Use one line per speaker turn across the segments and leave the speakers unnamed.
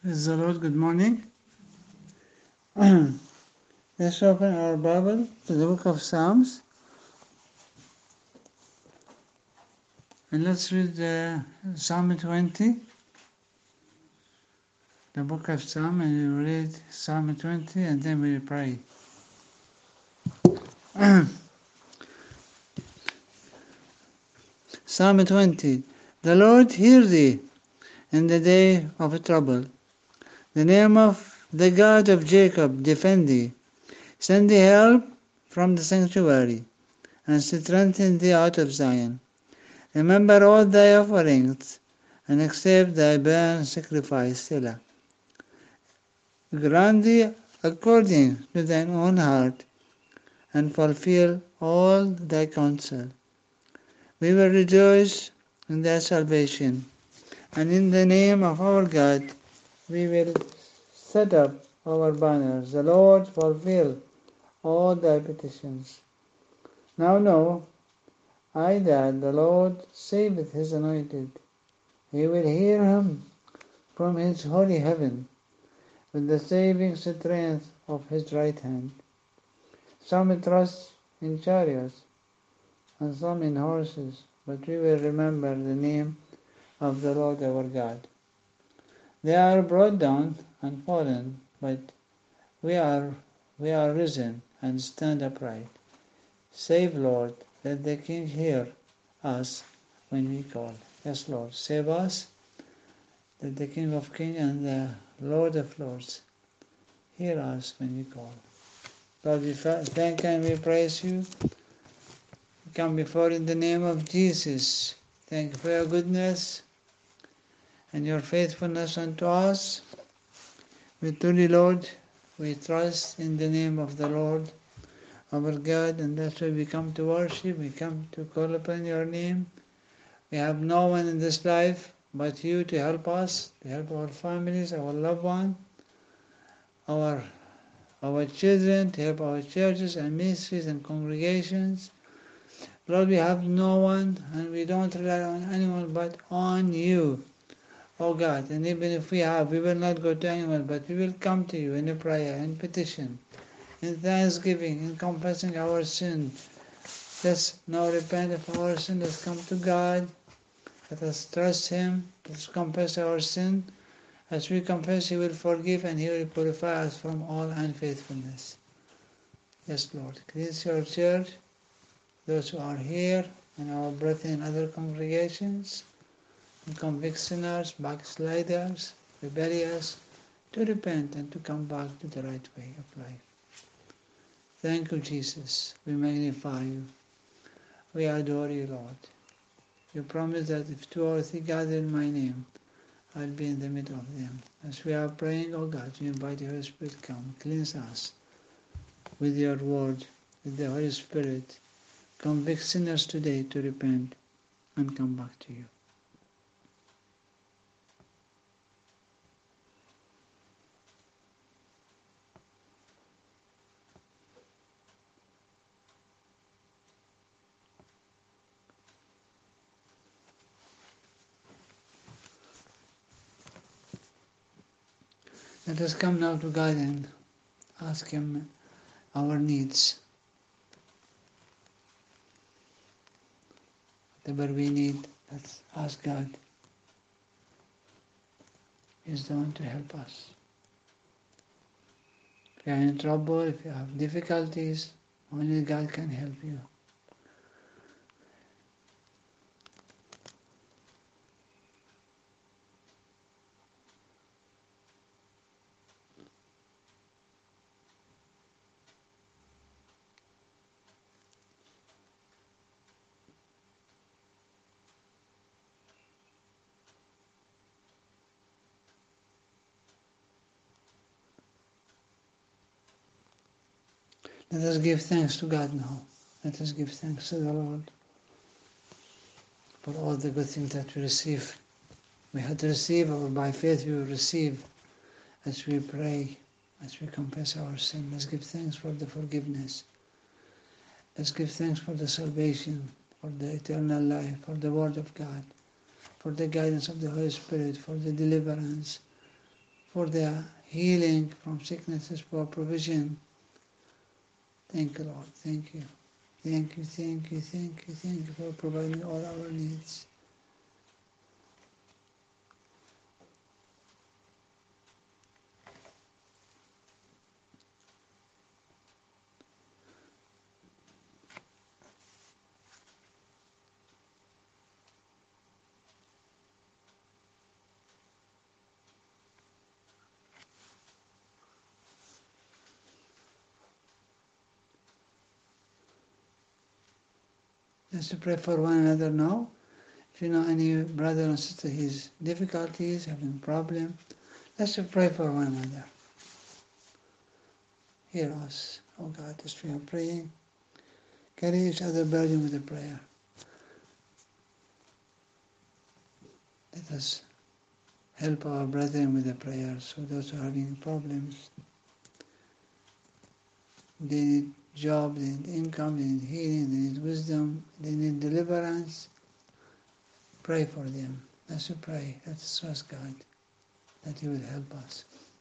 Praise the Lord. Good morning. Let's open our Bible to the book of Psalms and let's read Psalm 20, the book of Psalm, and we will read Psalm 20 and then we will pray. Psalm 20. The Lord hear thee in the day of trouble. The name of the God of Jacob defend thee. Send thee help from the sanctuary and strengthen thee out of Zion. Remember all thy offerings and accept thy burnt sacrifice, Selah. Grant thee according to thine own heart, and fulfill all thy counsel. We will rejoice in thy salvation, and in the name of our God we will set up our banners. The Lord fulfill all thy petitions. Now know I that the Lord saveth his anointed. He will hear him from his holy heaven, with the saving strength of his right hand. Some trust in chariots, and some in horses, but we will remember the name of the Lord our God. They are brought down and fallen, but we are risen and stand upright. Save, Lord, let the King hear us when we call. Yes, Lord, save us, that the King of Kings and the Lord of Lords hear us when we call. Lord, we thank and we praise you. We come before in the name of Jesus. Thank you for your goodness and your faithfulness unto us. We truly, Lord, we trust in the name of the Lord, our God, and that's why we come to worship. We come to call upon your name. We have no one in this life but you to help us, to help our families, our loved ones, our children, to help our churches and ministries and congregations. Lord, we have no one and we don't rely on anyone but on you, oh God. And even if we have, we will not go to anyone, but we will come to you in a prayer, in petition, in thanksgiving, in confessing our sin. Let's now repent of our sin. Let's come to God. Let us trust Him. Let's confess our sin. As we confess, He will forgive and He will purify us from all unfaithfulness. Yes, Lord. Cleanse your church, those who are here, and our brethren in other congregations, and convict sinners, backsliders, rebellious, to repent and to come back to the right way of life. Thank you, Jesus. We magnify you. We adore you, Lord. You promise that if two or three gather in my name, I'll be in the middle of them. As we are praying, oh God, you invite the Holy Spirit, come, cleanse us with your word, with the Holy Spirit. Convict sinners today to repent and come back to you. Let us come now to God and ask Him our needs. Whatever we need, let's ask God. He's the one to help us. If you are in trouble, if you have difficulties, only God can help you. Let us give thanks to God now. Let us give thanks to the Lord for all the good things that we receive. We had to receive, or by faith we will receive as we pray, as we confess our sin. Let's give thanks for the forgiveness. Let's give thanks for the salvation, for the eternal life, for the Word of God, for the guidance of the Holy Spirit, for the deliverance, for their healing from sicknesses, for provision. Thank you, Lord. Thank you. Thank you, thank you, thank you, thank you for providing all our needs. Let's pray for one another now. If you know any brother or sister, his difficulties, having problem, let's pray for one another. Hear us, oh God, as we are praying. Carry each other burden with a prayer. Let us help our brethren with the prayers. So those who are having problems, they need job, they need income, they need healing, they need wisdom, they need deliverance. Pray for them. Let's pray. Let's trust God that He will help us.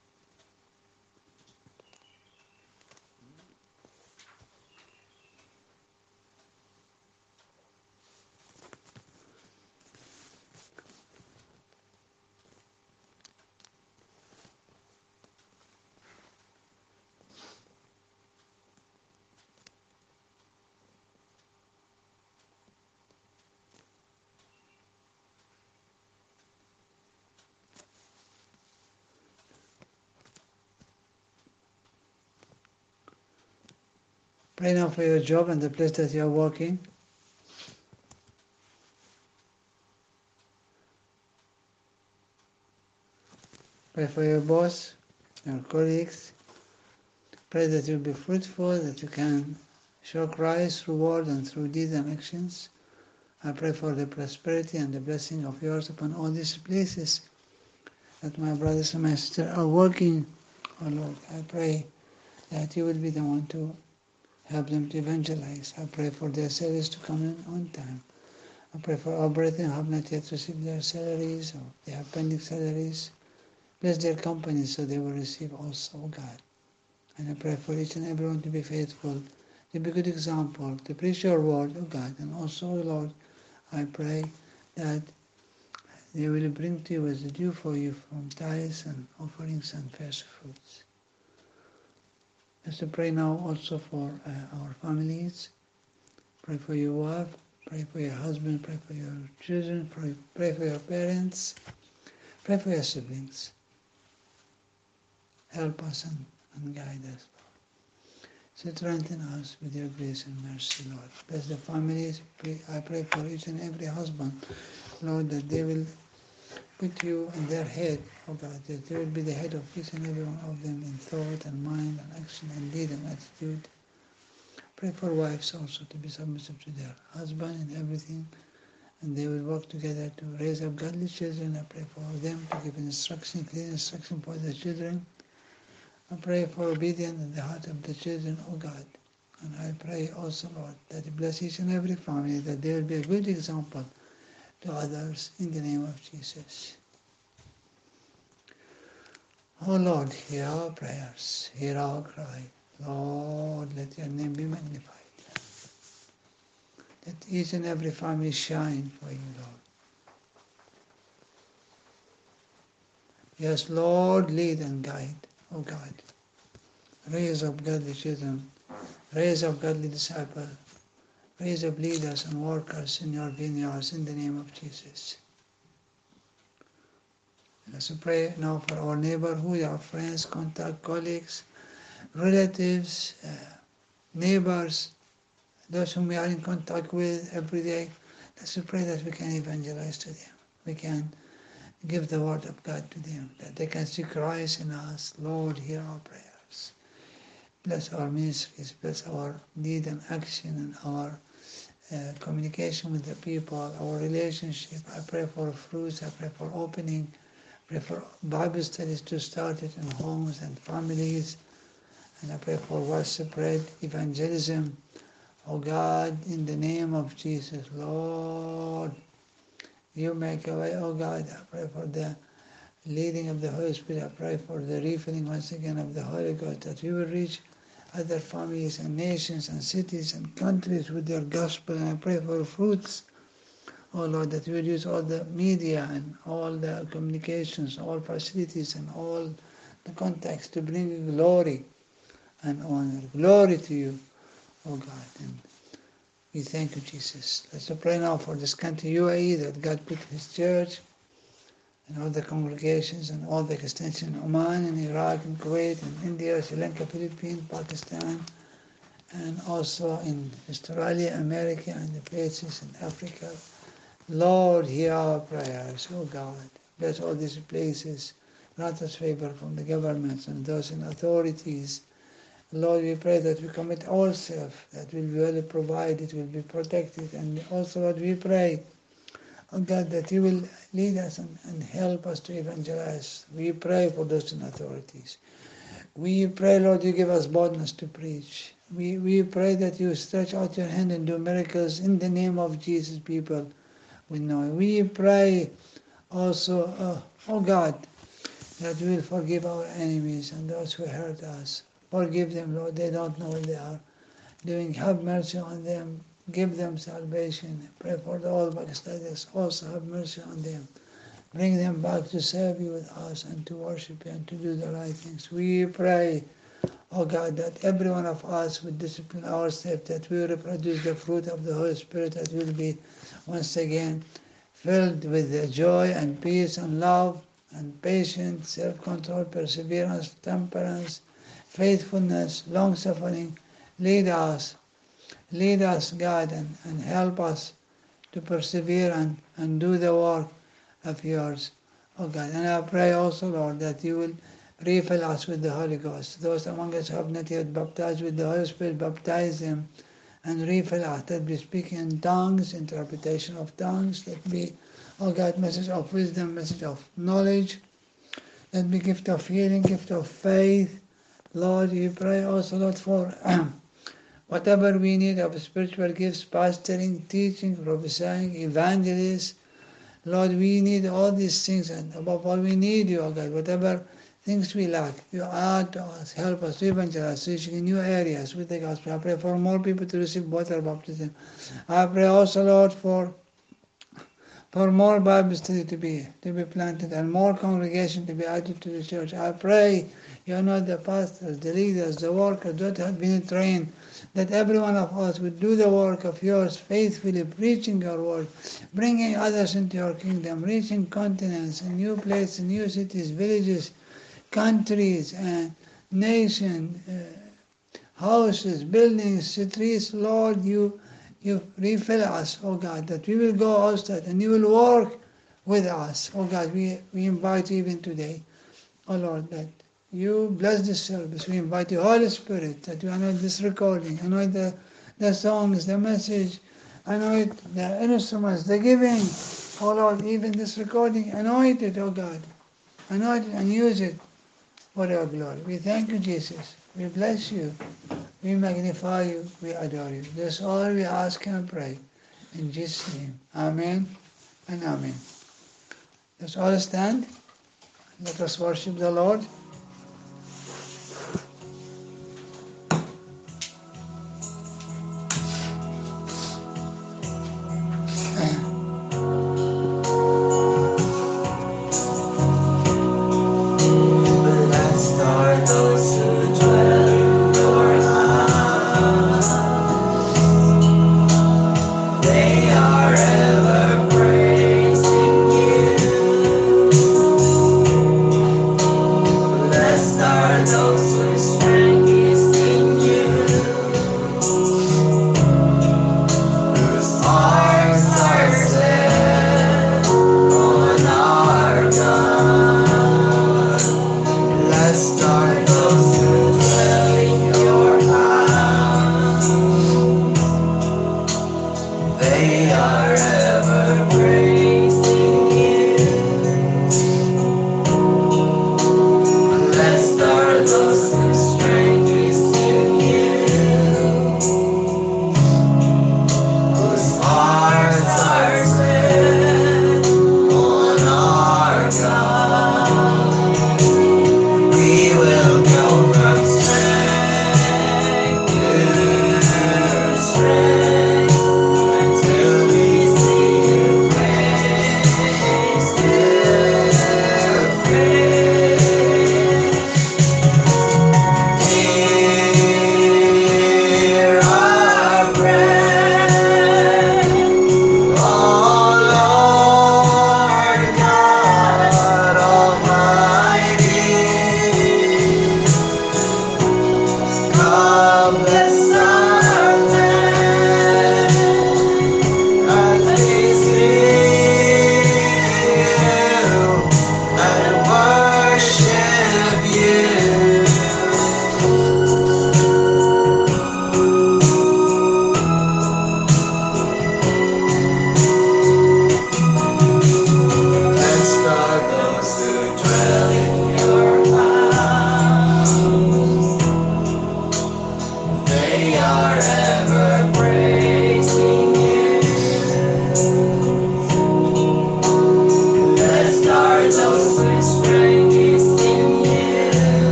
Pray now for your job and the place that you are working. Pray for your boss, your colleagues. Pray that you'll be fruitful, that you can show Christ through word and through deeds and actions. I pray for the prosperity and the blessing of yours upon all these places that my brothers and my sisters are working. Oh Lord, I pray that you will be the one to help them to evangelize. I pray for their salaries to come in on time. I pray for our brethren who have not yet received their salaries or they have pending salaries. Bless their companies so they will receive also, oh God. And I pray for each and everyone to be faithful, to be a good example, to preach your word, oh God. And also, oh Lord, I pray that they will bring to you as a due for you from tithes and offerings and first fruits. Let's pray now also for our families. Pray for your wife, pray for your husband, pray for your children, pray for your parents, pray for your siblings. Help us and guide us. Strengthen us with your grace and mercy, Lord. Bless the families. I pray for each and every husband, Lord, that they will put you in their head, oh God, that they will be the head of each and every one of them in thought and mind and action and deed and attitude. Pray for wives also to be submissive to their husband in everything, and they will work together to raise up godly children. I pray for them to give instruction, clear instruction for the children. I pray for obedience in the heart of the children, oh God. And I pray also, Lord, that you bless each and every family, that they will be a good example to others in the name of Jesus. Oh Lord, hear our prayers, hear our cry. Lord, let your name be magnified. Let each and every family shine for you, Lord. Yes, Lord, lead and guide, oh God. Raise up godly children, raise up godly disciples, raise up leaders and workers in your vineyards in the name of Jesus. Let's pray now for our neighborhood, our friends, contact, colleagues, relatives, neighbors, those whom we are in contact with every day. Let's pray that we can evangelize to them. We can give the word of God to them, that they can see Christ in us. Lord, hear our prayers. Bless our ministries, bless our deed and action and our communication with the people, our relationship. I pray for fruits, I pray for opening, I pray for Bible studies to start it in homes and families, and I pray for widespread evangelism. Oh God, in the name of Jesus, Lord, you make a way, oh God. I pray for the leading of the Holy Spirit. I pray for the refilling once again of the Holy Ghost, that we will reach other families and nations and cities and countries with your gospel. And I pray for fruits, oh Lord, that we will use all the media and all the communications, all facilities and all the contacts to bring you glory and honor. Glory to you, oh God. And we thank you, Jesus. Let's pray now for this country, UAE, that God put his church and all the congregations and all the extension in Oman and Iraq and Kuwait and India, Sri Lanka, Philippines, Pakistan, and also in Australia, America, and the places in Africa. Lord, hear our prayers, oh God. Bless all these places. Grant us favor from the governments and those in authorities. Lord, we pray that we commit ourselves, that will be well provided, will be protected. And also, Lord, we pray, oh God, that you will lead us and help us to evangelize. We pray for those in authorities. We pray, Lord, you give us boldness to preach. We pray that you stretch out your hand and do miracles in the name of Jesus, people. We know. We pray also, oh God, that we will forgive our enemies and those who hurt us. Forgive them, Lord. They don't know what they are doing. Have mercy on them. Give them salvation. Pray for the all backsliders. Also have mercy on them. Bring them back to serve you with us and to worship you and to do the right things. We pray, oh God, that every one of us will discipline ourselves, that we will reproduce the fruit of the Holy Spirit, that will be once again filled with the joy and peace and love and patience, self-control, perseverance, temperance, faithfulness, long-suffering. Lead us, God, and help us to persevere and do the work of yours, oh God. And I pray also, Lord, that you will refill us with the Holy Ghost. Those among us who have not yet baptized with the Holy Spirit, baptize them and refill us. That be speaking in tongues, interpretation of tongues. That be, oh God, message of wisdom, message of knowledge. That be gift of healing, gift of faith. Lord, we pray also, Lord, for whatever we need of spiritual gifts, pastoring, teaching, prophesying, evangelists. Lord, we need all these things, and above all, we need you, O God. Whatever things we lack, you add to us, help us to evangelize, reaching in new areas with the gospel. I pray for more people to receive water baptism. I pray also, Lord, for more Bible study to be planted and more congregation to be added to the church. I pray, you know, the pastors, the leaders, the workers that have been trained, that every one of us would do the work of yours faithfully, preaching your word, bringing others into your kingdom, reaching continents and new places, new cities, villages, countries, and nations, houses, buildings, streets. Lord, you refill us, oh God, that we will go outside and you will work with us. Oh God, we invite you even today, oh Lord, that you bless this service. We invite you, Holy Spirit, that you anoint this recording, anoint the songs, the message, anoint the instruments, the giving. Oh Lord, even this recording, anoint it, oh God. Anoint it and use it for your glory. We thank you, Jesus. We bless you. We magnify you. We adore you. That's all we ask and pray. In Jesus' name. Amen and amen. Let's all stand. Let us worship the Lord.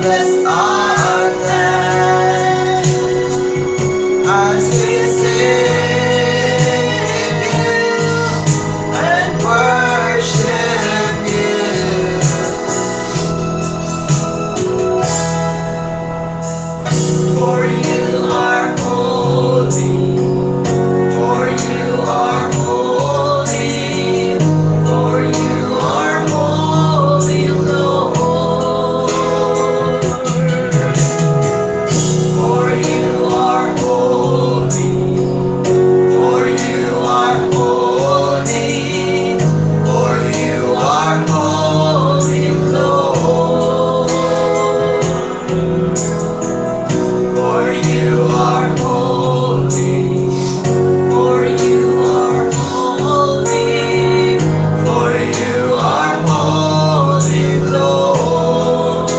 bless our land as we sing and worship you. For you are holy. For you are holy, for you are holy, Lord. For you are holy, for you are holy, for you are holy, Lord. For you are holy. For you are holy, for you are holy, Lord.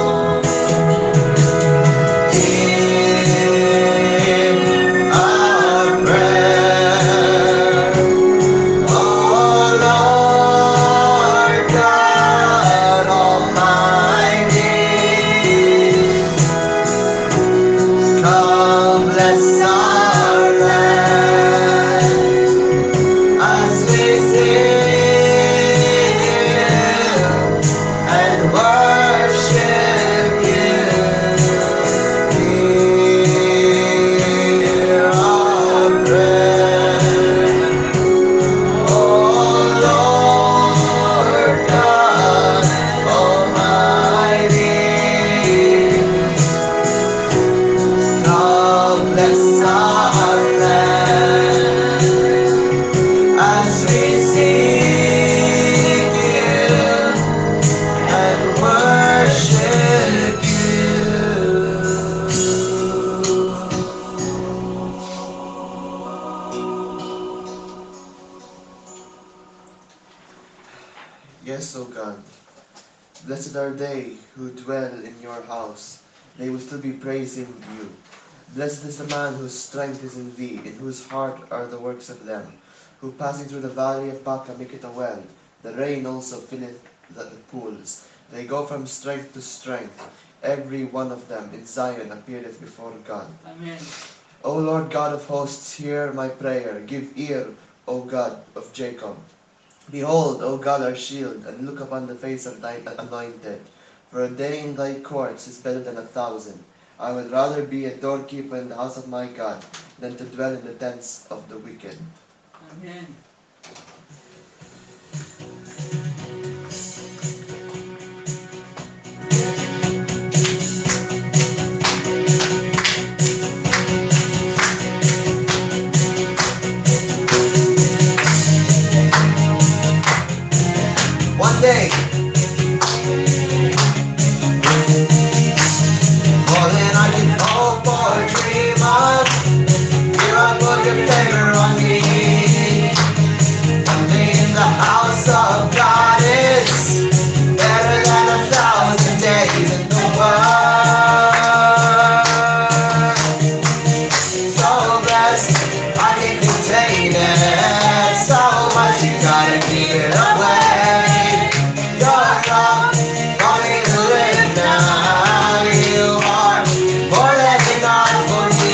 Hear our prayer, O Lord God Almighty. Come bless our land as we sing and worship you. Hear our prayer, O Lord God Almighty. Now bless our land as we sing and worship you. Yes, O God, blessed are they who dwell in your house. They will still be praising you. Blessed is the man whose strength is in thee, in whose heart are the works of them, who passing through the valley of Baca make it a well. The rain also filleth the pools. They go from strength to strength. Every one of them in Zion appeareth before God. Amen. O Lord God of hosts, hear my prayer. Give ear, O God of Jacob. Behold, O God, our shield, and look upon the face of thine anointed. For a day in thy courts is better than 1,000. I would rather be a doorkeeper in the house of my God than to dwell in the tents of the wicked. Amen. One day, more than I can hope or dream of, here I put your favor on me. One day in the house of God is better than 1,000 days in the world. So blessed, I can't contain it. So much you gotta give away. Your love, calling to live now. You are more than enough for me.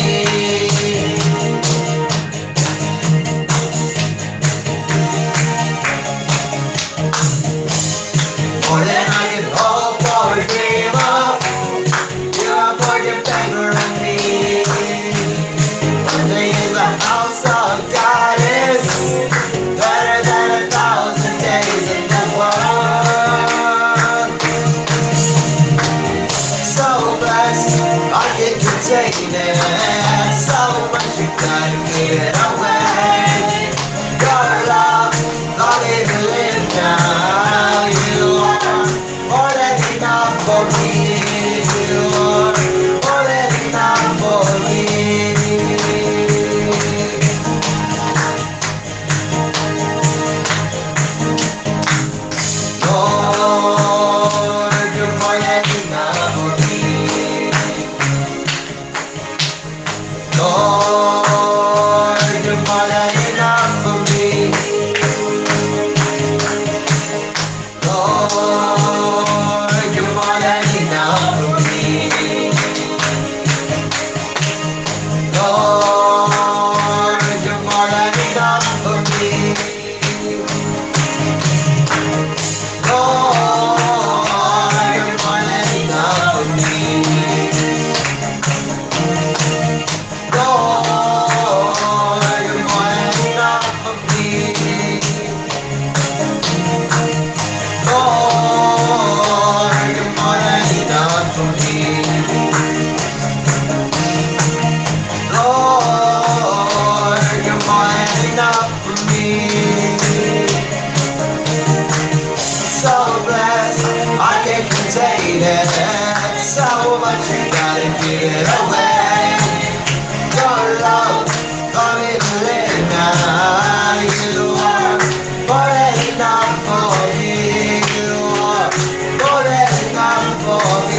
More than I can hope or dream of. You have poured your favor on me. One day in the house of God is better than 1,000 days in the world. So blessed, I can contain it. So much you gotta give away. Your love, longing to live now. You are more than enough for me. You are more than enough for me. Lord, you're more than enough for me. Lord, you're more than enough for me. Lord, you're more than enough for me. you're more than enough for me. Lord, you're more than enough for me. Lord, you're more than enough for me. Lord, you're more than enough for me. Lord, you're more than enough for me. So blessed, I can't contain it. So much you gotta give it away. Your love, love it in now. You are more than enough for me. You are more than enough for me.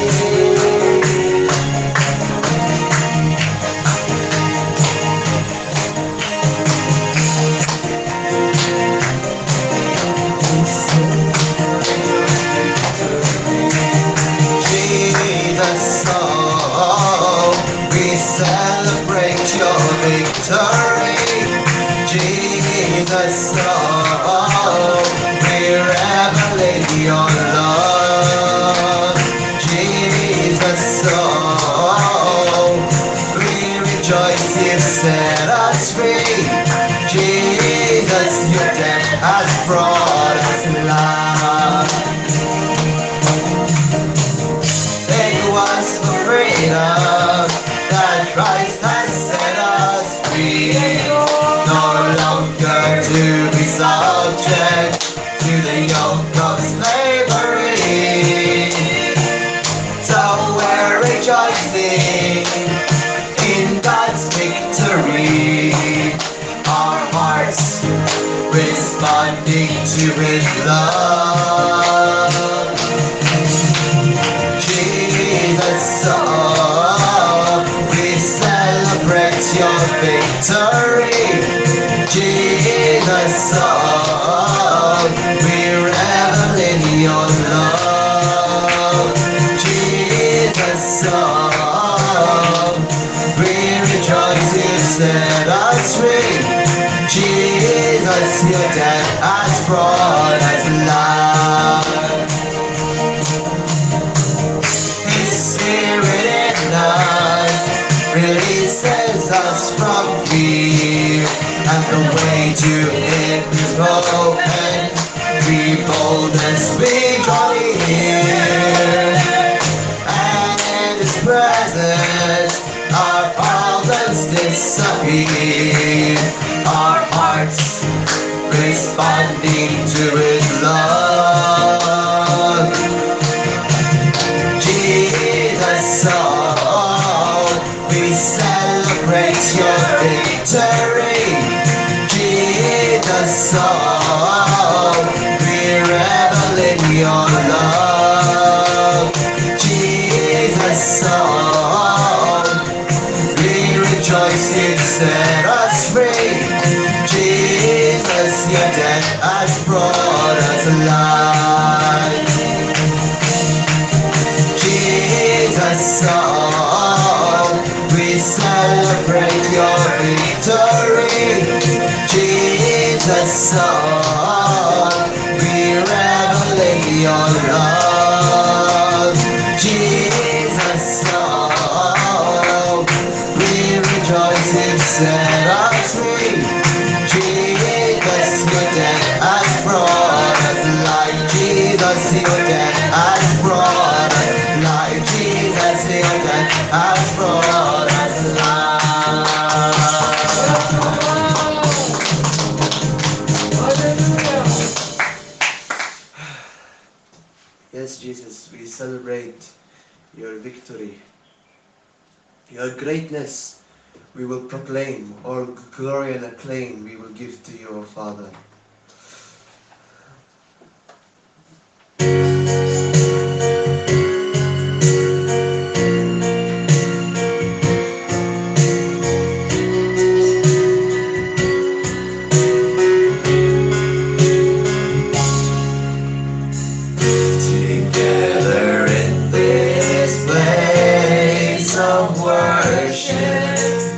Jesus, oh, we celebrate your victory. Jesus, oh, we revel in your love. Jesus, oh, we rejoice you set us free. Jesus, your death has brought us life. It was for freedom that Christ has set us free. No longer to be subject to the yoke of slavery. So we're rejoicing in God's victory. Our hearts responding to His love. Jesus, oh, we celebrate your victory. Jesus, oh, we revel in your love. Jesus, oh, we rejoice you set us free. Jesus, your death has brought us life. Spirit in us releases us from fear, and the way to it is open. We boldly draw near, and in His presence our problems disappear. Our hearts responding to His love. Jesus, oh, we celebrate your victory. Jesus, oh, we revel in your love. Jesus, oh, we rejoice you set us free. Jesus, your death has brought us life. Jesus, oh, we celebrate your victory. Jesus, oh, we revel in your love. Jesus, oh, we rejoice in set us free. Jesus, your death has brought us life. Jesus, your death has brought us life. Jesus, your death has brought us life. Yes, Jesus, we celebrate your victory, your greatness. We will proclaim all glory and acclaim we will give to you, O Father. Together in this place of worship,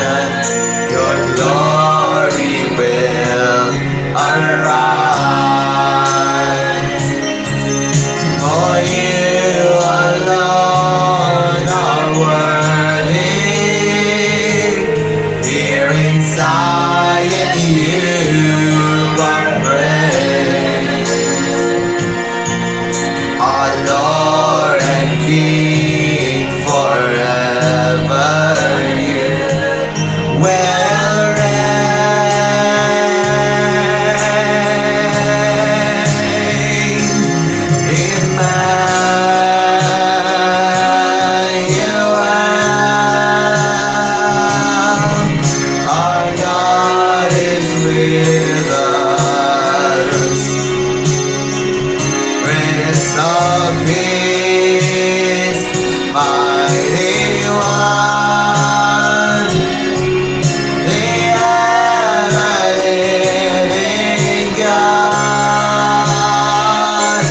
Your glory will arise. For you alone are worthy. Here in Zion you are praised. Our Lord and King forever you will reign. Emmanuel, our God is with us. Prince of Peace, mighty one, the ever-living God.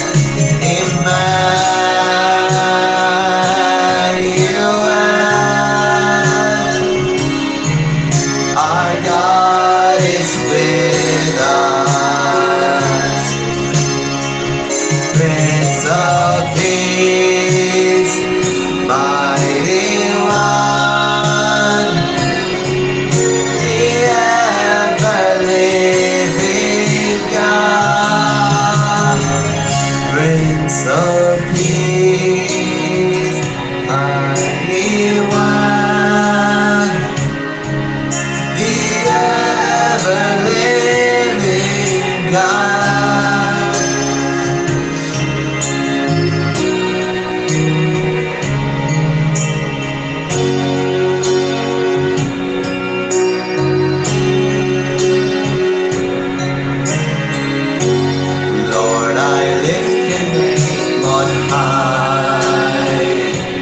Emmanuel, our God is with us. Prince of Peace, mighty one, the ever-living God. Prince of Peace, mighty one, the ever-living God. Lord, I lift your name on high.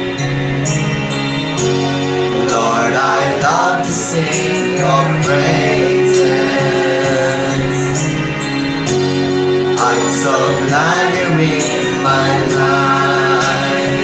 Lord, I love to sing your praises. I'm so glad you're in my life.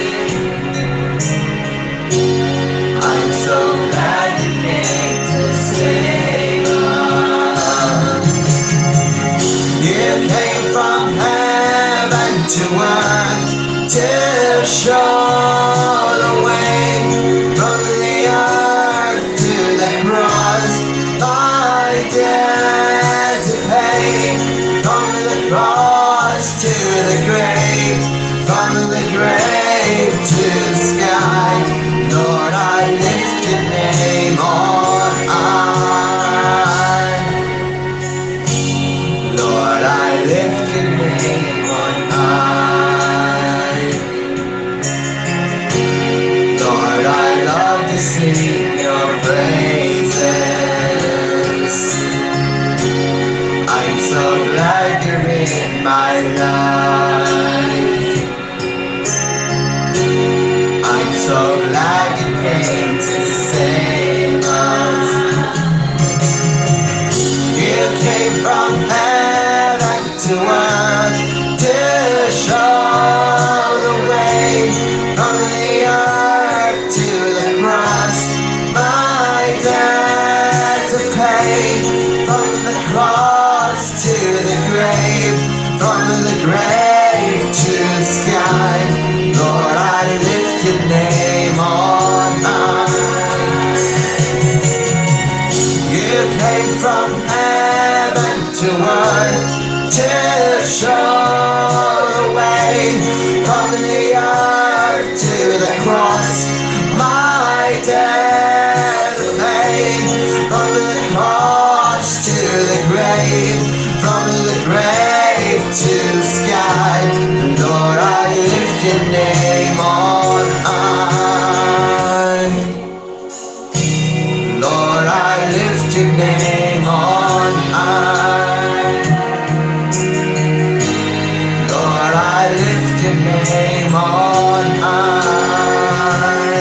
I'm so glad you came to save us. You came from heaven to earth to show the way, from the earth to the cross. My debt to pay, from the cross to the grave, from the grave to the sky. Lord, I lift your name on high. Lord, I lift your name on high. Lord, I love to sing your praises. I'm so glad you're in my life. I'm so glad you came to save us. You came from heaven to earth to show the way, from the earth to the cross. My debt to pay, from the cross to the grave, from the grave to the sky. Lord, I lift your name on high. You came from heaven to earth to show the way, from the earth to the cross. My debt to pay, from the cross to the grave, from the grave to the sky. Lord, I lift your name on high. Lord, I lift your name on high. Lord, I lift your name on high.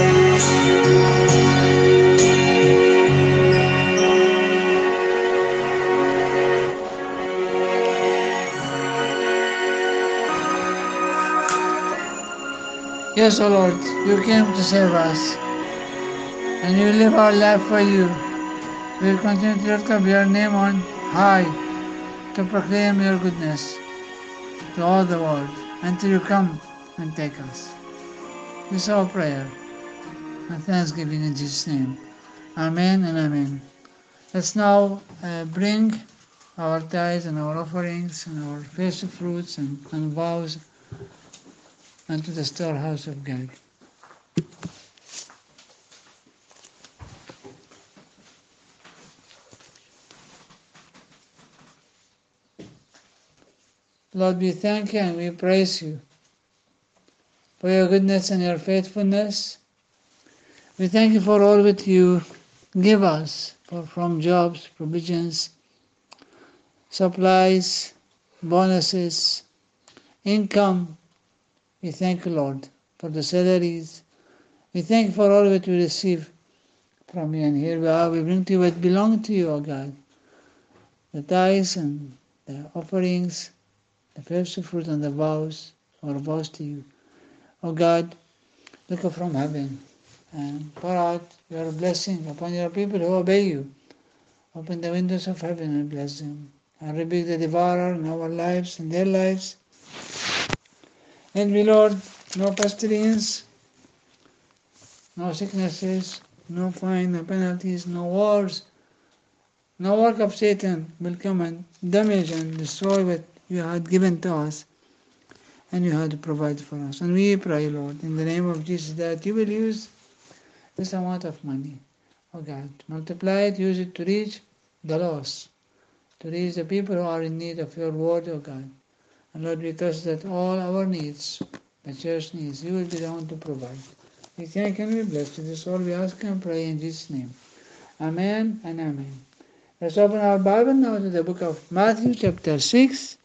Yes, O Lord, you came to save us, and we live our life for you. We will continue to lift up your name on high to proclaim your goodness to all the world until you come and take us. This is our prayer and thanksgiving in Jesus' name. Amen and amen. Let's now bring our tithes and our offerings and our first fruits and vows unto the storehouse of God. Lord, we thank you and we praise you for your goodness and your faithfulness. We thank you for all that you give us, from jobs, provisions, supplies, bonuses, income. We thank you, Lord, for the salaries. We thank you for all that we receive from you. And here we are, we bring to you what belongs to you, O God. The tithes and the offerings, the first fruit and the vows, our vows to you. O God, look up from heaven and pour out your blessing upon your people who obey you. Open the windows of heaven and bless them. And rebuke the devourer in our lives and their lives. And we, Lord, no pestilence, no sicknesses, no fine, no penalties, no wars, no work of Satan will come and damage and destroy what you had given to us and you had provided for us. And we pray, Lord, in the name of Jesus, that you will use this amount of money, oh God, multiply it, use it to reach the lost, to reach the people who are in need of your word, oh God. And Lord, we trust that all our needs, the church needs, you will be the one to provide. We thank and we bless you. This is all we ask and pray in Jesus' name. Amen and amen. Let's open our Bible now to the book of Matthew chapter 6.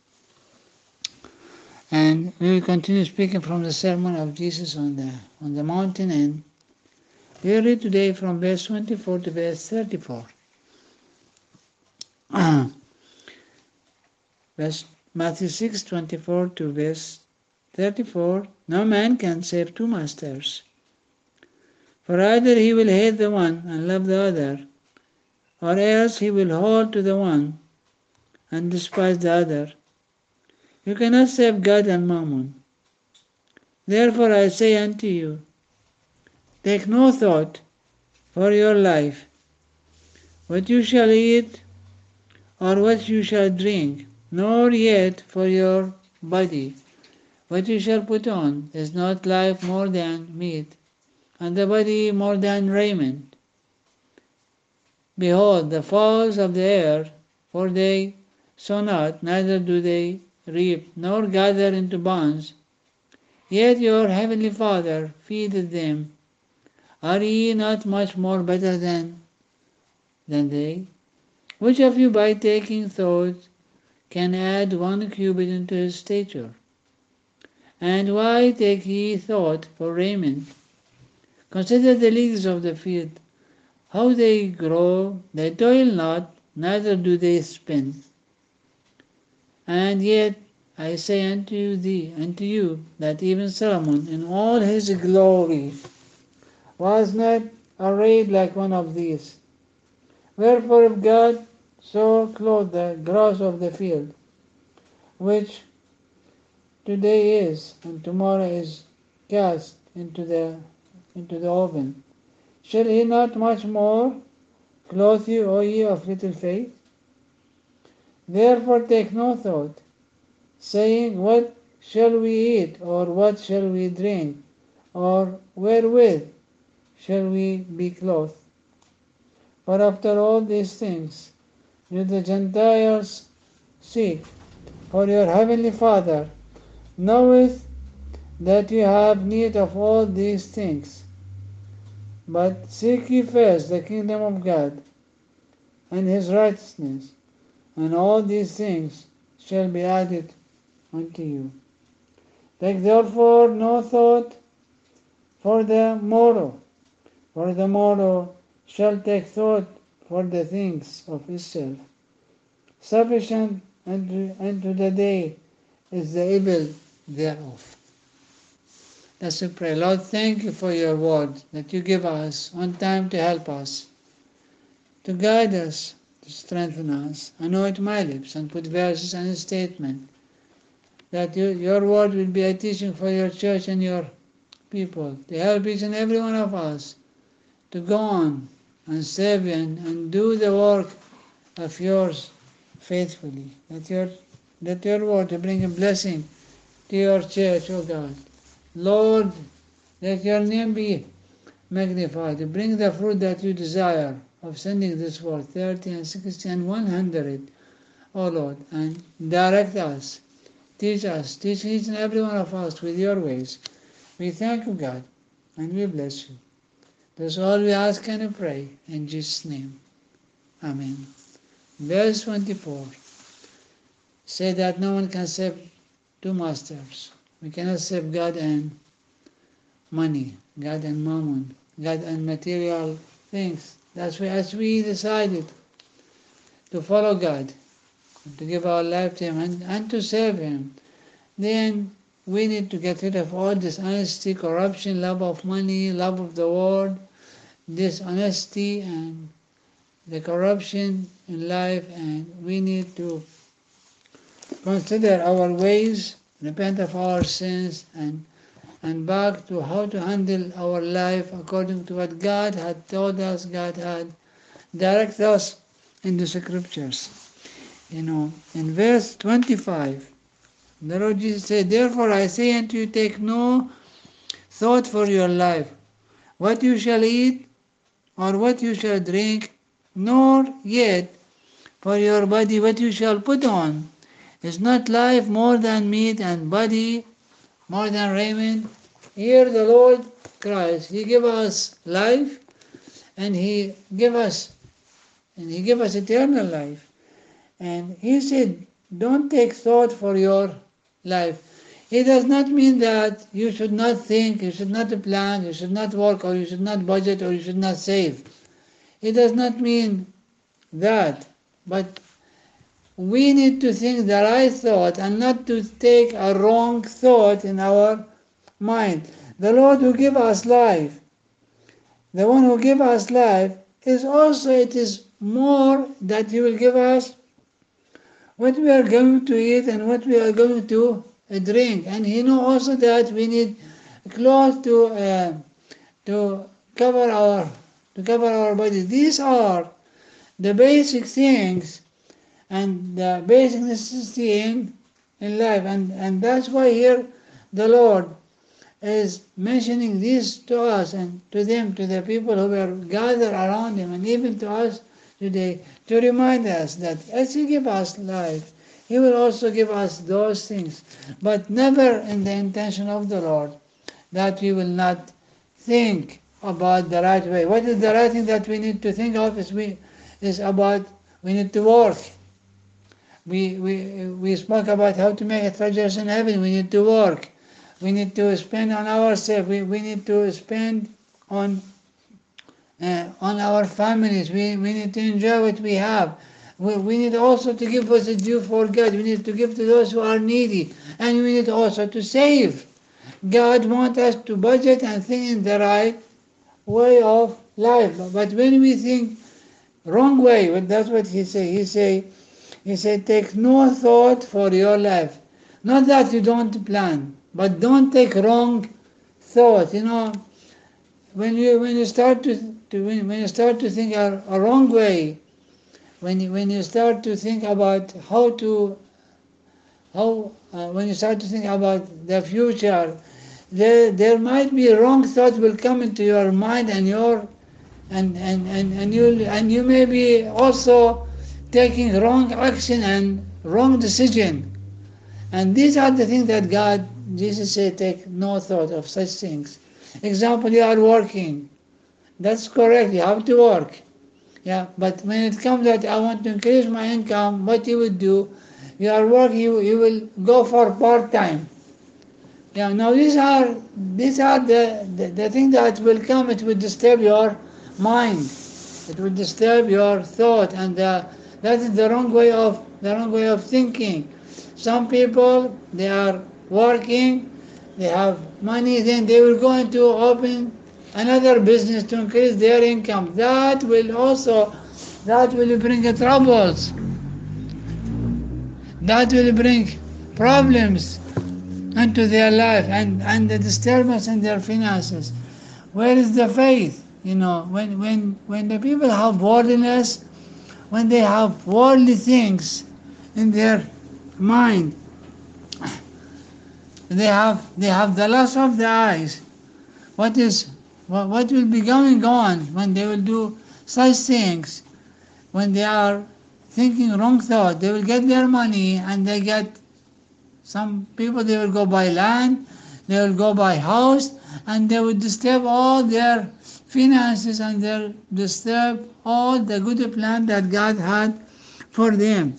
And we will continue speaking from the sermon of Jesus on the mountain. And we will read today from verse 24 to verse 34. Matthew 6:24 to verse 34. No man can serve two masters. For either he will hate the one and love the other, or else he will hold to the one and despise the other. You cannot serve God and mammon. Therefore I say unto you, take no thought for your life, what you shall eat or what you shall drink, nor yet for your body, what you shall put on. Is not life more than meat, and the body more than raiment? Behold, the fowls of the air, for they sow not, neither do they reap, nor gather into barns, yet your heavenly Father feedeth them. Are ye not much more better than they? Which of you by taking thought can add 1 cubit into his stature? And why take ye thought for raiment? Consider the lilies of the field, how they grow, they toil not, neither do they spin. And yet I say unto you, that even Solomon in all his glory was not arrayed like one of these. Wherefore if God so clothe the grass of the field, which today is and tomorrow is cast into the oven, shall he not much more clothe you, O ye of little faith? Therefore take no thought, saying, what shall we eat, or what shall we drink, or wherewith shall we be clothed? For after all these things do the Gentiles seek. For your heavenly Father knoweth that you have need of all these things. But seek ye first the kingdom of God and his righteousness, and all these things shall be added unto you. Take therefore no thought for the morrow, for the morrow shall take thought for the things of itself. Sufficient unto the day is the evil thereof. Let's pray. Lord, thank you for your word that you give us on time to help us to guide us, to strengthen us. Anoint my lips and put verses and a statement that your word will be a teaching for your church and your people, to help each and every one of us to go on and serve you and do the work of yours faithfully. That your word to bring a blessing to your church, O God. Lord, let your name be magnified, to bring the fruit that you desire of sending this word, 30 and 60 and 100, O Lord, and direct us, teach each and every one of us with your ways. We thank you, God, and we bless you. That's all we ask and pray in Jesus' name. Amen. Verse 24. Say that no one can serve two masters. We cannot serve God and money, God and mammon, God and material things. That's why as we decided to follow God, to give our life to Him and to serve Him, then we need to get rid of all dishonesty, corruption, love of money, love of the world, dishonesty and the corruption in life, and we need to consider our ways, repent of our sins, and back to how to handle our life according to what God had told us, God had directed us in the scriptures. In verse 25, the Lord Jesus said, "Therefore I say unto you, take no thought for your life, what you shall eat, or what you shall drink, nor yet for your body what you shall put on. Is not life more than meat, and body more than raiment?" Here the Lord Christ, He gave us life, and He gave us eternal life. And He said, don't take thought for your life. It does not mean that you should not think, you should not plan, you should not work, or you should not budget, or you should not save. It does not mean that. But we need to think the right thought and not to take a wrong thought in our mind. The Lord who gave us life, the one who gave us life, it is more that He will give us what we are going to eat and what we are going to drink. And He knows also that we need clothes to cover our body. These are the basic things and the basic necessity in life. And that's why here the Lord is mentioning this to us and to them, to the people who were gathered around Him, and even to us today, to remind us that as He gives us life, He will also give us those things, but never in the intention of the Lord that we will not think about the right way. What is the right thing that we need to think of we need to work. We spoke about how to make treasures in heaven. We need to work. We need to spend on ourselves. We need to spend on our families. We need to enjoy what we have. We need also to give what's due for God. We need to give to those who are needy. And we need also to save. God wants us to budget and think in the right way of life. But when we think wrong way, that's what He say. He said, take no thought for your life. Not that you don't plan, but don't take wrong thought. When you start to think a wrong way, when you start to think about when you start to think about the future, there might be wrong thoughts will come into your mind, and you may be also taking wrong action and wrong decision. And these are the things that Jesus said, take no thought of such things. Example, you are working. That's correct, you have to work. Yeah, but when it comes that I want to increase my income, what you would do, you are working, you will go for part-time. Yeah, now these are the things that will come, it will disturb your mind. It will disturb your thought, and that is the wrong way of thinking. Some people, they are working, they have money, then they will go into open another business to increase their income. That will also that will bring troubles, that will bring problems into their life and the disturbance in their finances. Where is the faith? When the people have worldliness, when they have worldly things in their mind, they have the lust of the eyes. What will be going on when they will do such things? When they are thinking wrong thought, they will get their money, and they get some people, they will go buy land, they will go buy house, and they will disturb all their finances, and they'll disturb all the good plan that God had for them.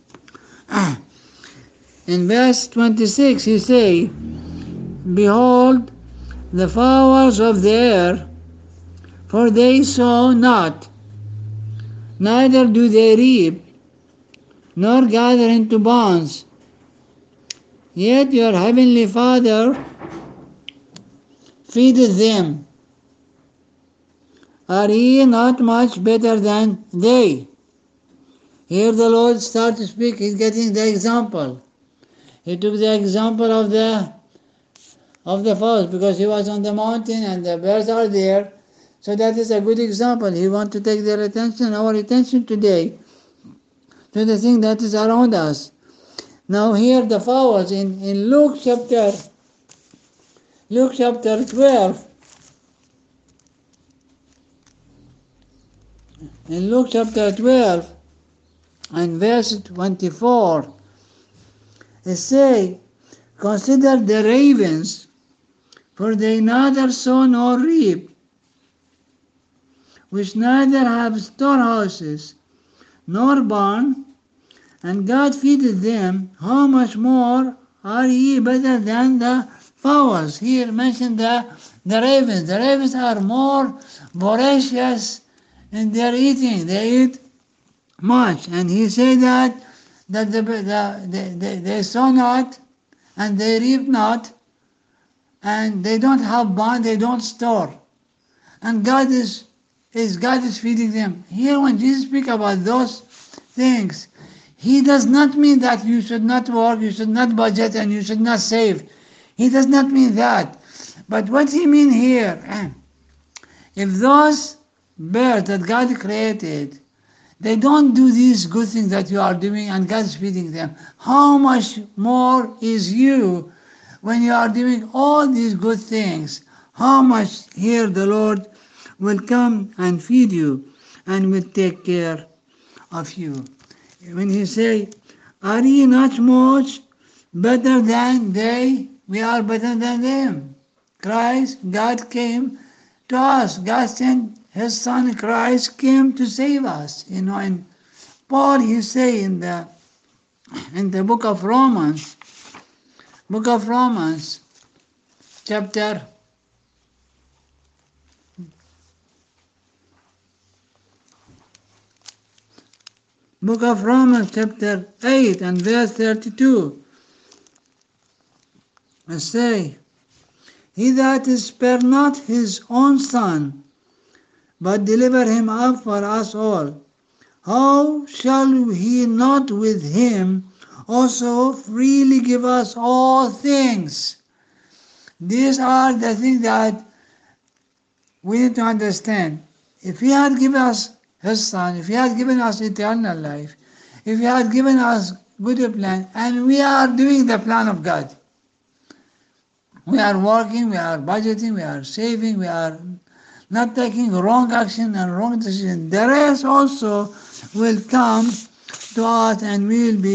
In verse 26 he say, behold the flowers of the air, for they sow not, neither do they reap, nor gather into barns, yet your heavenly Father feedeth them. Are ye not much better than they? Here the Lord starts to speak. He's getting the example. He took the example of the fowls, because he was on the mountain and the birds are there. So that is a good example. He wants to take their attention, our attention today, to the thing that is around us. Now here the fowls in Luke chapter 12. In Luke chapter 12 and verse 24, it say, consider the ravens, for they neither sow nor reap, which neither have storehouses nor barn, and God feedeth them. How much more are ye better than the fowls? Here mentioned the ravens. The ravens are more voracious in their eating. They eat much, and he said that they sow not, and they reap not, and they don't have barn, they don't store, and God is feeding them. Here, when Jesus speaks about those things, he does not mean that you should not work, you should not budget, and you should not save. He does not mean that. But what he means here, if those birds that God created, they don't do these good things that you are doing, and God is feeding them, how much more is you when you are doing all these good things? How much here the Lord will come and feed you and will take care of you. When he say, are ye not much better than they? We are better than them. Christ, God came to us. God sent his son Christ, came to save us. And Paul, he say in the book of Romans, chapter 8 and verse 32. I say, he that spare not his own son, but deliver him up for us all, how shall he not with him also freely give us all things? These are the things that we need to understand. If he had given us his son, if he had given us eternal life, if he had given us good plan, and we are doing the plan of God, we are working, we are budgeting, we are saving, we are not taking wrong action and wrong decision, the rest also will come to us, and we will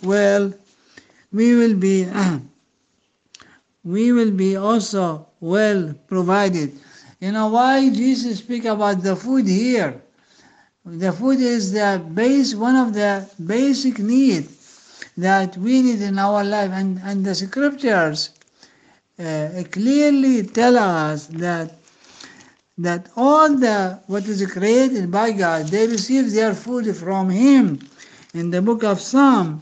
be also well provided. You know why Jesus speak about the food here? The food is one of the basic needs that we need in our life, and the scriptures clearly tell us that all what is created by God, they receive their food from Him. In the book of Psalm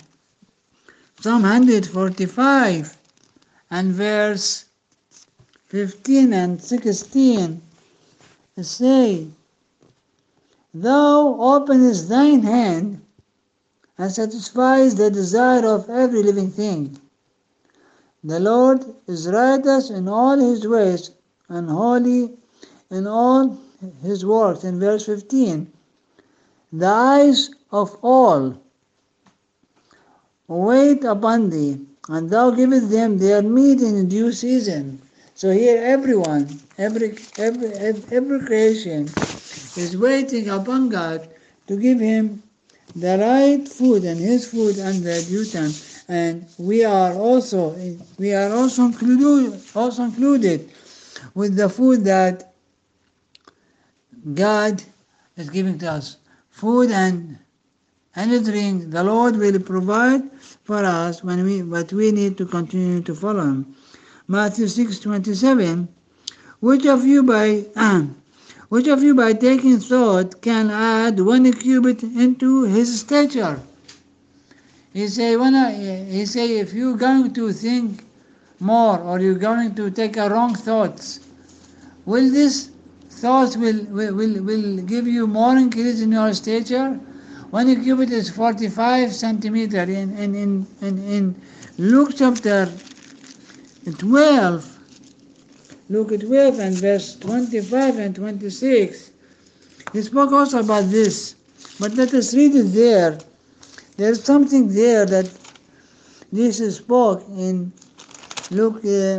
145 and verse 15 and 16, it say, Thou openest thine hand and satisfies the desire of every living thing. The Lord is righteous in all his ways and holy in all his works. In verse 15, the eyes of all wait upon thee, and thou givest them their meat in due season. So here everyone, every creation is waiting upon God to give him the right food and his food and the due time. And we are also included with the food that God is giving to us. Food and drink the Lord will provide for us but we need to continue to follow him. Matthew 6:27, which of you by taking thought can add 1 cubit into his stature? He say if you're going to think more or you're going to take a wrong thoughts, will this thoughts will give you more increase in your stature? 1 cubit is 45 centimeter. In Luke chapter 12, Luke 12 and verse 25 and 26, he spoke also about this. But let us read it there. There's something there that Jesus spoke in Luke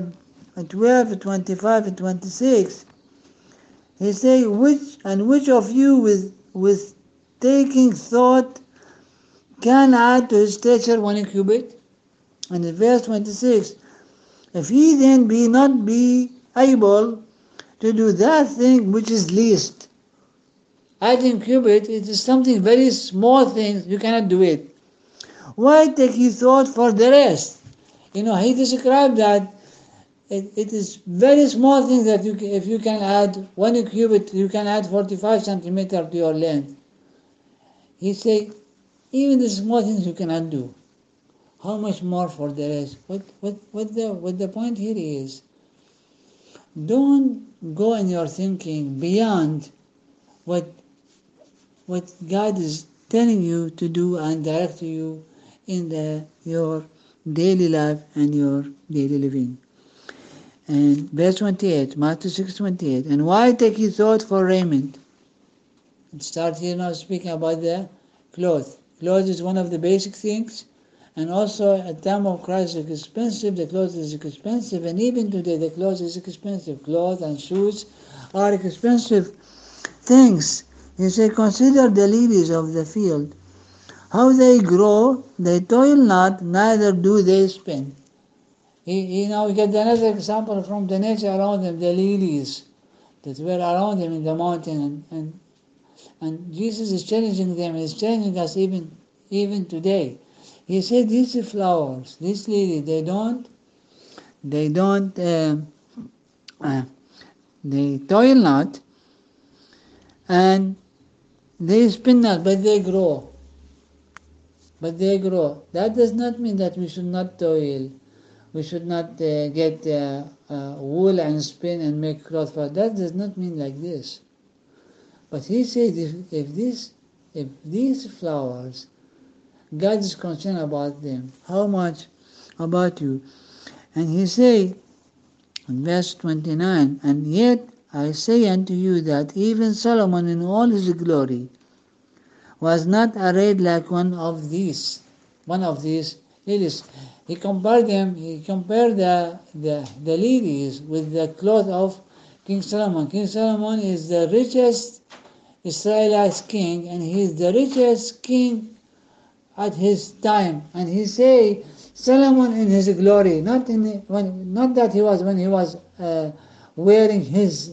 12, 25 and 26. He said, which of you with taking thought can add to his stature 1 cubit? And in verse 26, if ye then be not be able to do that thing which is least. Adding cubit, it is something very small thing, you cannot do it. Why take ye thought for the rest? He described that it is very small thing that if you can add 1 cubit, you can add 45 centimeter to your length. He said, even the small things you cannot do. How much more for the rest? What the point here is, don't go in your thinking beyond what God is telling you to do and direct you in your daily life and your daily living. And verse 28, Matthew 6:28, and why take ye thought for raiment? And start here now speaking about the clothes. Clothes is one of the basic things, and also at the time of Christ is expensive, the clothes is expensive, and even today the clothes is expensive. Clothes and shoes are expensive things. He said, consider the lilies of the field, how they grow, they toil not, neither do they spin. We get another example from the nature around them, the lilies that were around them in the mountain, and Jesus is challenging them, is challenging us even today. He said, these flowers, these lilies, they toil not, and they spin not, but they grow. That does not mean that we should not toil. We should not get wool and spin and make cloth for that. Does not mean like this. But he said, if these flowers, God is concerned about them, how much about you? And he said in verse 29, and yet I say unto you that even Solomon in all his glory was not arrayed like one of these lilies. He compared the lilies with the cloth of King Solomon. King Solomon is the richest Israelite king, and he is the richest king at his time. And he say Solomon in his glory, not that he was when he was wearing his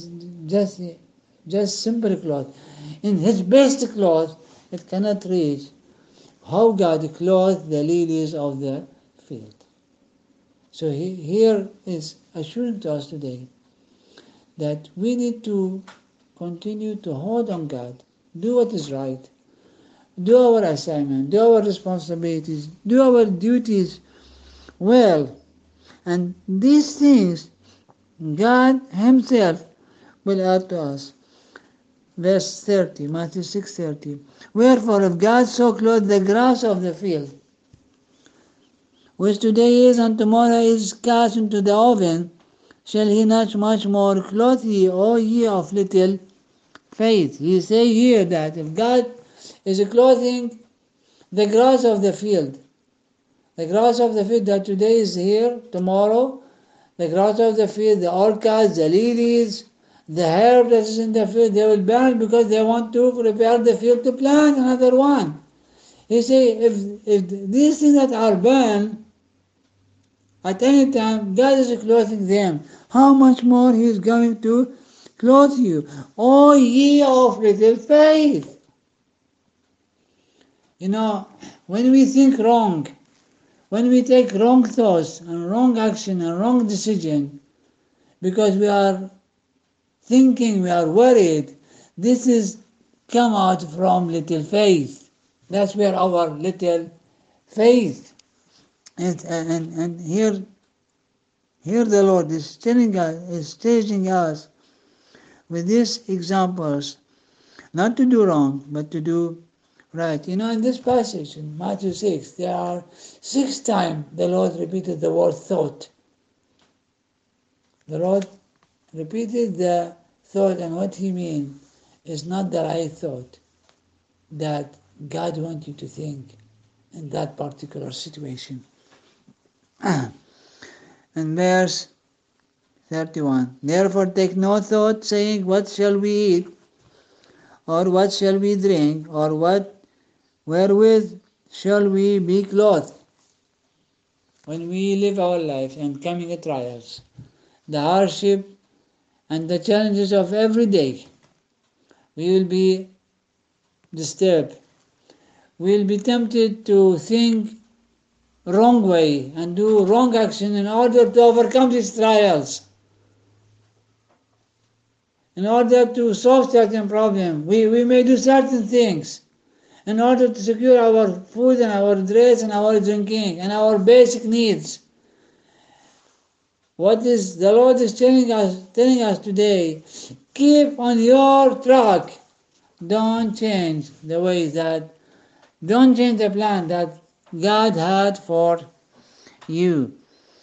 just simple cloth. In his best cloth, it cannot reach how God clothed the lilies of the field. So here is assuring to us today that we need to continue to hold on God, do what is right, do our assignment, do our responsibilities, do our duties well, and these things God Himself will add to us. verse 30, Matthew 6:30. Wherefore, if God so clothe the grass of the field, which today is and tomorrow is cast into the oven, shall he not much more clothe ye, O ye of little faith? He say here that if God is clothing the grass of the field, the grass of the field that today is here, tomorrow, the grass of the field, the orchids, the lilies, the herb that is in the field, they will burn because they want to prepare the field to plant another one. He say, if these things that are burned, at any time, God is clothing them. How much more He is going to clothe you, O ye of little faith. You know, when we think wrong, when we take wrong thoughts and wrong action and wrong decision, because we are thinking, we are worried, this is come out from little faith. That's where our little faith is. And here the Lord is telling us, is teaching us with these examples, not to do wrong, but to do right. You know, in this passage, in Matthew 6, there are 6 times the Lord repeated the word thought. The Lord repeated the thought, and what He means is not that I thought that God wants you to think in that particular situation. And verse 31, therefore take no thought, saying, what shall we eat, or what shall we drink, or wherewith shall we be clothed? When we live our life and coming trials, the hardship and the challenges of every day, we will be disturbed. We will be tempted to think wrong way and do wrong action in order to overcome these trials. In order to solve certain problems, we may do certain things in order to secure our food and our dress and our drinking and our basic needs. What is the Lord is telling us today, keep on your track. Don't change the ways don't change the plan that God had for you.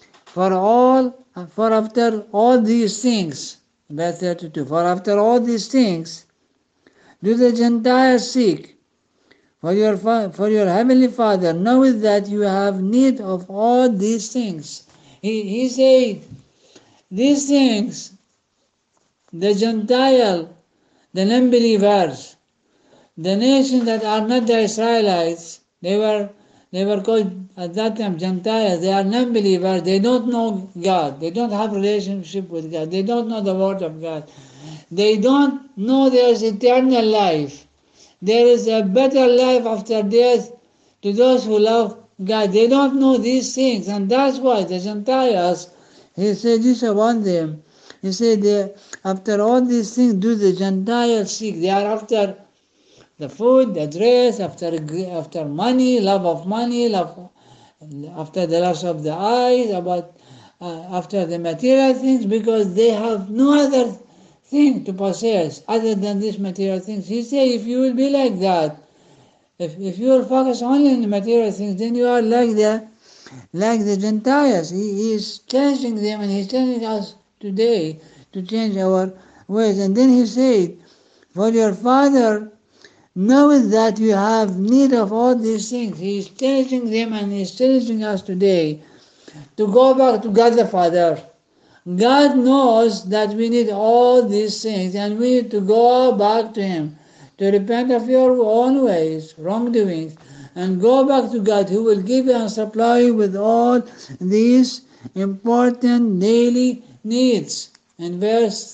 For after all these things, verse 32, for after all these things do the Gentiles seek. For your heavenly Father knoweth that you have need of all these things. He said, these things, the Gentile, the non-believers, the nations that are not the Israelites, they were called at that time Gentiles. They are non-believers. They don't know God. They don't have relationship with God. They don't know the Word of God. They don't know there is eternal life. There is a better life after death to those who love God. They don't know these things, and that's why the Gentiles, He said this about them. He said, after all these things do the Gentiles seek. They are after the food, the dress, after money, love of money, after the lust of the eyes, after the material things, because they have no other thing to possess other than these material things. He said, if you will be like that, if you will focus only on the material things, then you are like the Gentiles. He is changing them, and He's telling us today to change our ways. And then He said, for your Father knoweth that you have need of all these things. He is teaching them, and He is teaching us today to go back to God the Father. God knows that we need all these things, and we need to go back to Him, to repent of your own ways, wrongdoings, and go back to God, who will give you and supply you with all these important daily needs. In verse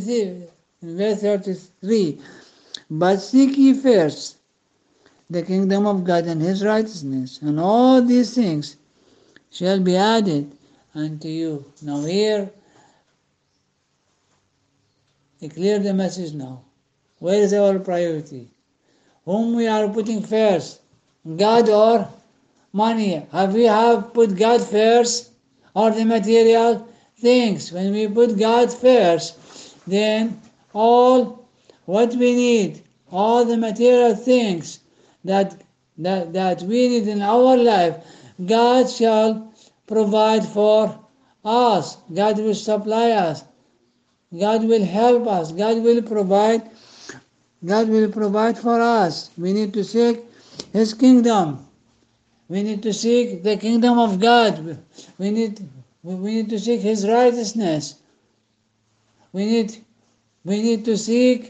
33, but seek ye first the kingdom of God and His righteousness, and all these things shall be added unto you. Now here, I clear the message now. Where is our priority? Whom we are putting first, God or money? Have we put God first or the material things? When we put God first, then all what we need, all the material things that we need in our life, God shall provide for us. God will supply us. God will help us. God will provide. God will provide for us. We need to seek His kingdom. We need to seek the kingdom of God. We need to seek His righteousness. We need to seek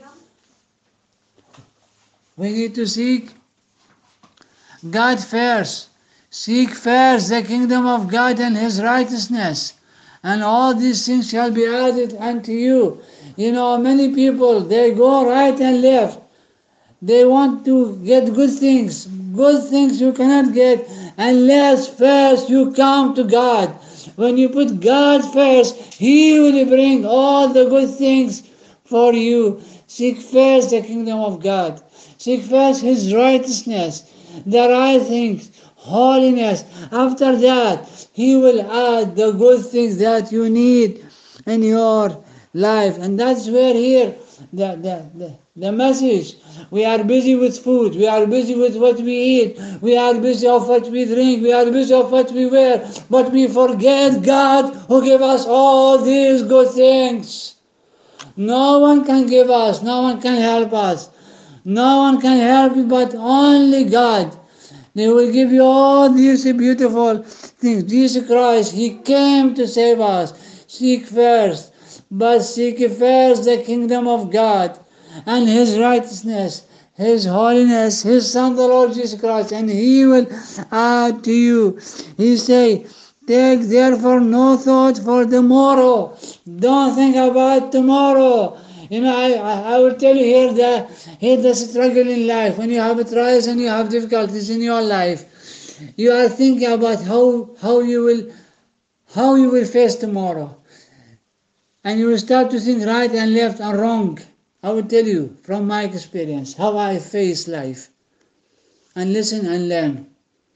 God first. Seek first the kingdom of God and His righteousness, and all these things shall be added unto you. You know, many people, they go right and left. They want to get good things. Good things you cannot get unless first you come to God. When you put God first, He will bring all the good things for you. Seek first the kingdom of God. Seek first His righteousness, the right things, holiness. After that, He will add the good things that you need in your life. And that's where here the message. We are busy with food. We are busy with what we eat. We are busy of what we drink. We are busy of what we wear. But we forget God who gave us all these good things. No one can give us. No one can help us. No one can help you but only God. They will give you all these beautiful things. Jesus Christ, He came to save us. Seek first, but seek first the kingdom of God and His righteousness, His holiness, His Son, the Lord Jesus Christ, and He will add to you. He say, take therefore no thought for tomorrow. Don't think about tomorrow. You know, I will tell you here the struggle in life. When you have trials and you have difficulties in your life, you are thinking about how you will face tomorrow. And you will start to think right and left and wrong. I will tell you from my experience how I face life. And listen and learn.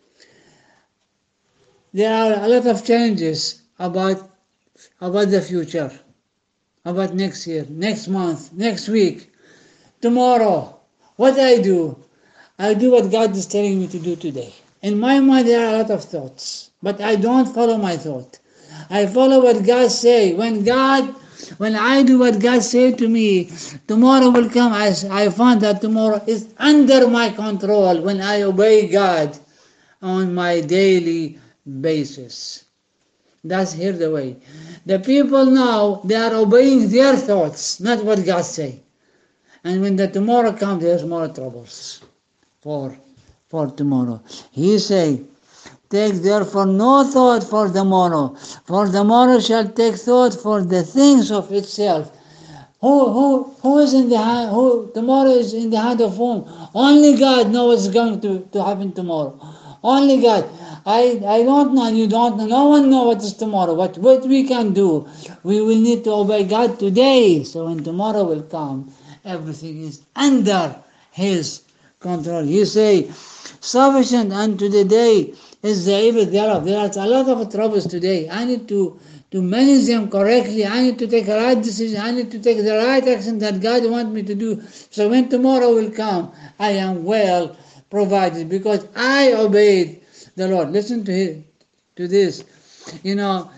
There are a lot of challenges about the future, about next year, next month, next week, tomorrow. What I do what God is telling me to do today. In my mind there are a lot of thoughts, but I don't follow my thought. I follow what God say. When I do what God say to me, tomorrow will come. I find that tomorrow is under my control when I obey God on my daily basis. That's here the way. The people now, they are obeying their thoughts, not what God say. And when the tomorrow comes, there's more troubles for tomorrow. He say, take therefore no thought for tomorrow shall take thought for the things of itself. Who is in the hand? Who tomorrow is in the hand of whom? Only God knows what's going to happen tomorrow. Only God. I don't know, and you don't know. No one knows what is tomorrow. What we can do, we will need to obey God today. So when tomorrow will come, everything is under His control. You say, sufficient unto the day is the evil thereof. There are a lot of troubles today. I need to manage them correctly. I need to take a right decision. I need to take the right action that God wants me to do. So when tomorrow will come, I am well provided because I obeyed the Lord. Listen to this. You know,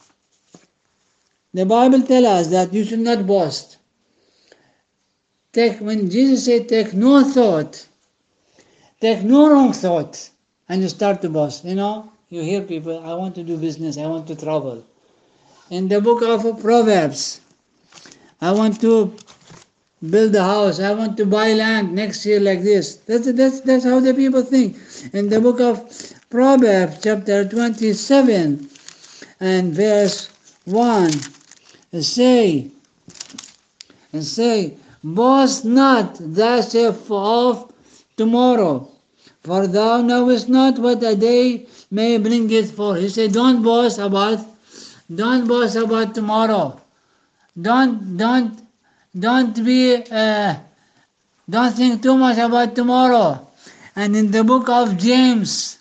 the Bible tells us that you should not boast. When Jesus said, take no thought, take no wrong thought, and you start to boast. You know, you hear people, I want to do business, I want to travel. In the book of Proverbs, I want to build a house, I want to buy land next year like this. That's how the people think. In the book of Proverbs, chapter 27 and verse 1, say, boast not thyself of tomorrow, for thou knowest not what a day may bring it forth. He said, don't boast about tomorrow. Don't think too much about tomorrow. And in the book of James,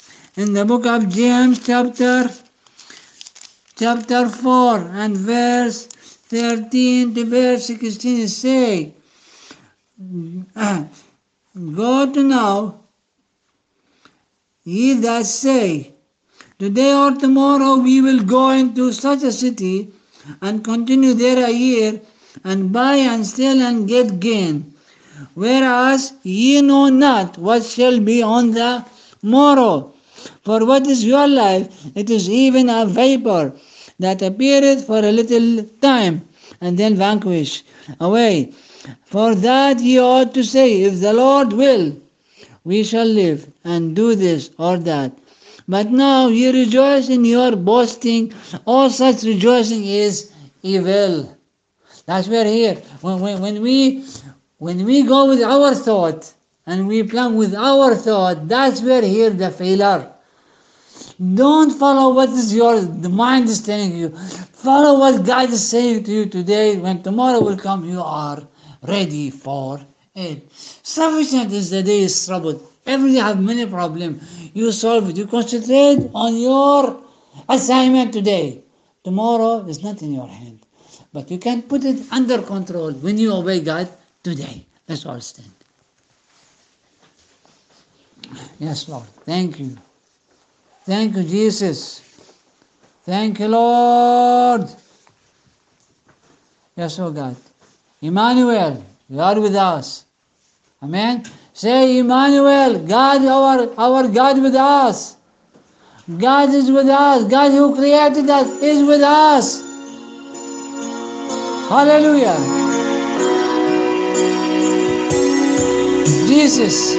chapter 4 and verse 13 to verse 16, say, Go to now, ye that say, today or tomorrow we will go into such a city and continue there a year and buy and sell and get gain. Whereas ye know not what shall be on the morrow. For what is your life? It is even a vapor that appeareth for a little time and then vanquish away. For that ye ought to say, if the Lord will, we shall live and do this or that. But now ye rejoice in your boasting. All such rejoicing is evil. That's where here, when we go with our thought and we plan with our thought, that's where here the failure. Don't follow what is the mind is telling you. Follow what God is saying to you today. When tomorrow will come, you are ready for it. Sufficient is the day is troubled. Every day have many problems. You solve it. You concentrate on your assignment today. Tomorrow is not in your hand. But you can put it under control when you obey God today. Let's all stand. Yes, Lord. Thank you. Thank you, Jesus. Thank you, Lord. Yes, oh God. Emmanuel, you are with us. Amen. Say, Emmanuel, God, our God with us. God is with us. God who created us is with us. Hallelujah. Jesus.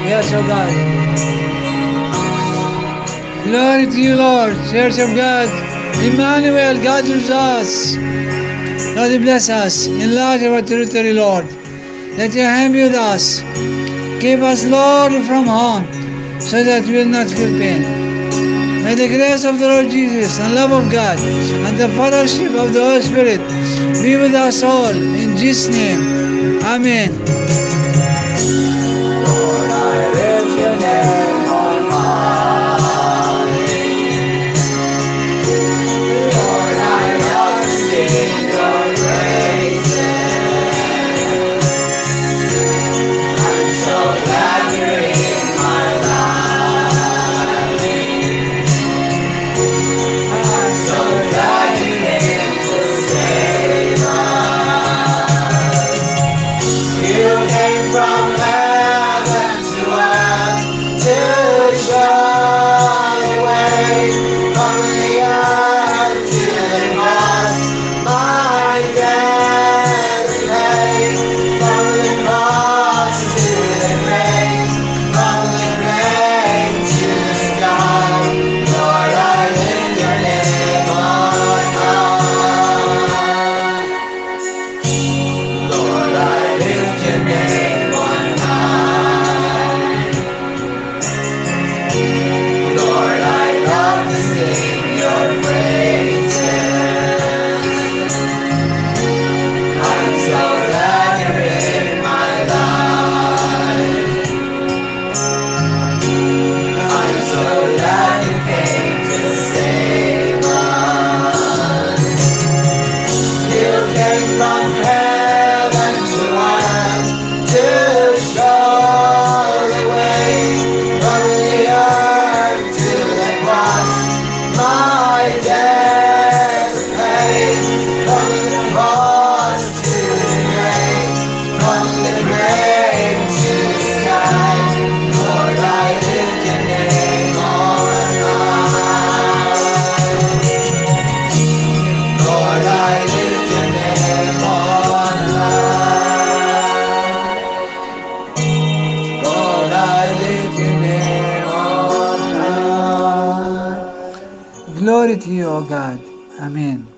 Yes, O God. Glory to you, Lord. Church of God. Emmanuel, God with us. Lord, you bless us. Enlarge our territory, Lord. Let your hand be with us. Keep us, Lord, from harm, so that we will not feel pain. May the grace of the Lord Jesus and love of God and the fellowship of the Holy Spirit be with us all. In Jesus' name. Amen.
Lord, I lift your name on high. Lord, I love to sing your praises. I'm so glad you're in my life. I'm so glad you came to save us. You came from heaven to earth to show the way from the earth to the cross. My debt is paid from the cross to the grave, from the grave to the sky. Lord, I lift your name on high. Lord, I lift your name on high. Lord, I love to sing your praises. I'm so glad you're in my life. I'm so glad you came to save us. You came from heaven to earth to show the way from the earth to the cross. My debt is paid from the cross to the grave, from the grave to the sky. Lord, I lift your name on high. Lord, I lift your name on high. Lord, I lift your name on high.
Glory to you, O God. Amen.